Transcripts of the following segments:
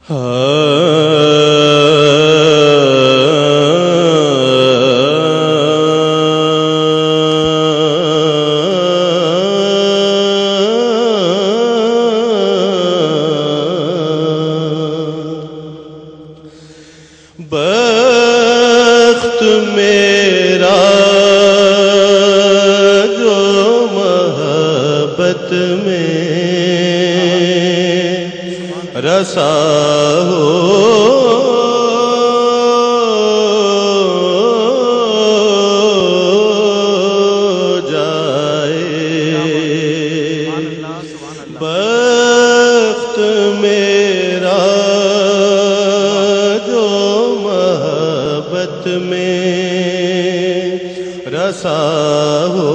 بخت میرا جو محبت میں رسا ہو جائے، بخت میرا جو محبت میں رسا ہو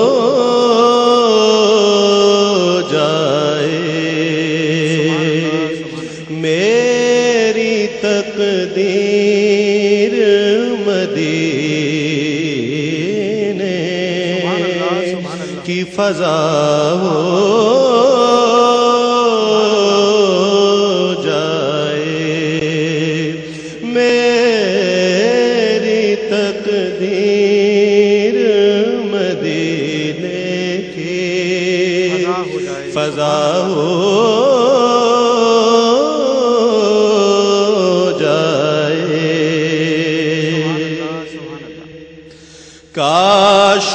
میری تقدیر مدینے کی فضا ہو جائے، میری تقدیر مدینے کی فضا ہو کاش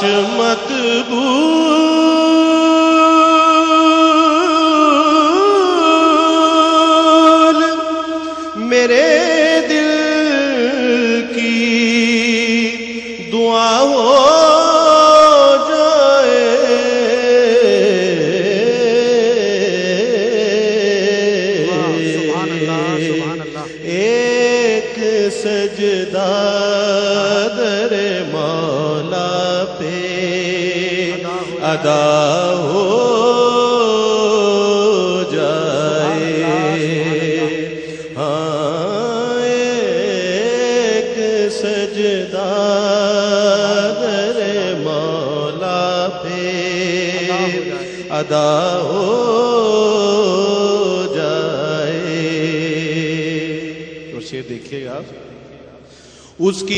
مقبول میرے دل کی دعا ہو جائے، ایک سجدہ در مولا پہ ادا ہو جائے، ہاں ایک سجدہ در مولا پہ ادا ہو جائے۔ تو شعر دیکھیے گا، اس کی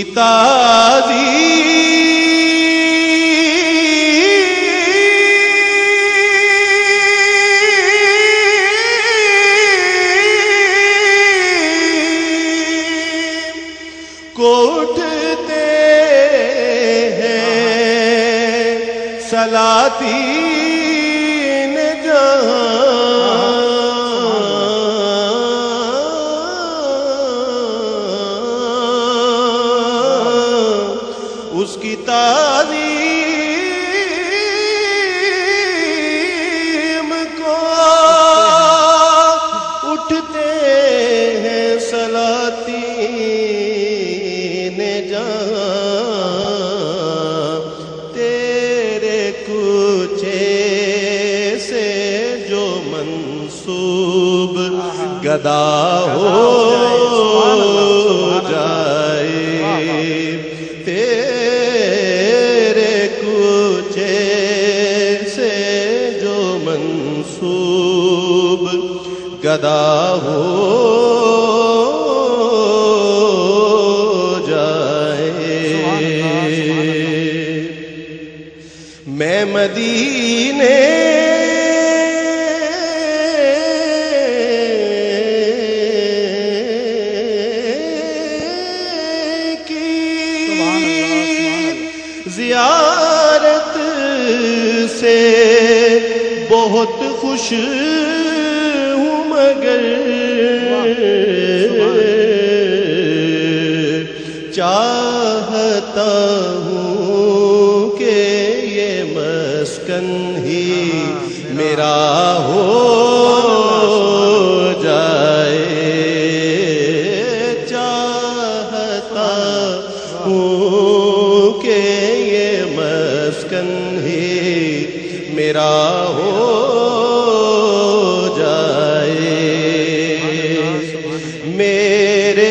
تعظیم کو اٹھتے ہیں سلاطین جہاں، اس کی تعظیم کو اٹھتے ہیں سلاطین جہاں، تیرے کوچے سے جو منسوب گدا ہو جائے، تیرے کوچے سے جو منسوب گدا ہو جائے، میں مدینے زیارت سے بہت خوش ہوں، مگر چاہتا ہوں کہ یہ مسکن ہی میرا ہو جائے، چاہتا ہوں کہ یہ مسکن ہی میرا ہو جائے، میرے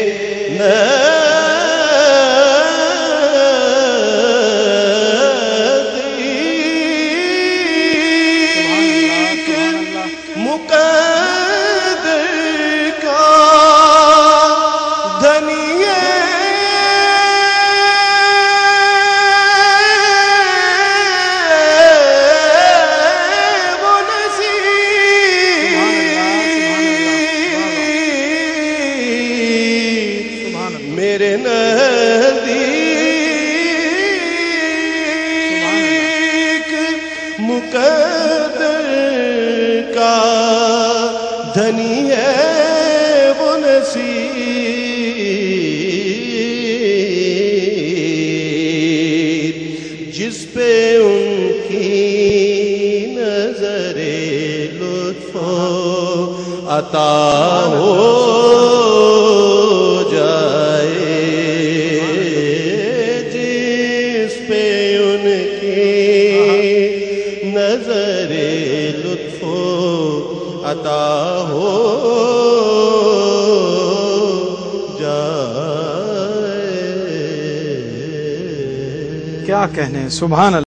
دھنی ہے وہ نصیب جس پہ ان کی نظر لطف عطا ہو جائے، جس پہ ان کی نظر لطف عطا ہو جائے۔ کیا کہنے، سبحان اللہ۔